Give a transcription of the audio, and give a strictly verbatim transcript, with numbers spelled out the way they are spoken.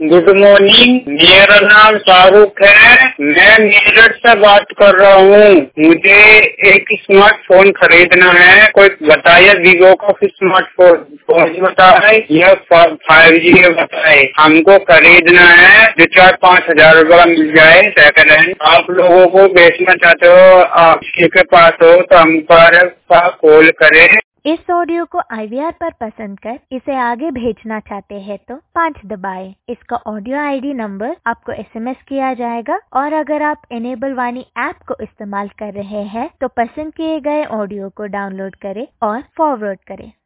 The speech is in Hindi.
गुड मॉर्निंग, मेरा नाम शाहरुख है। मैं मेरठ से बात कर रहा हूँ। मुझे एक स्मार्टफोन खरीदना है। कोई बताइए वीवो का स्मार्टफोन फोन बताए या फाइव जी बताए। हमको खरीदना है जो चार पाँच हजार रूपये मिल जाए सेकंड हैंड। आप लोगों को बेचना चाहते हो, आप के पास हो तो हम पर कॉल करें। इस ऑडियो को आई वी आर पर पसंद कर इसे आगे भेजना चाहते हैं तो पाँच दबाएं। इसका ऑडियो आई डी नंबर आपको एस एम एस किया जाएगा और अगर आप इनेबल वाणी ऐप को इस्तेमाल कर रहे हैं तो पसंद किए गए ऑडियो को डाउनलोड करें और फॉरवर्ड करें।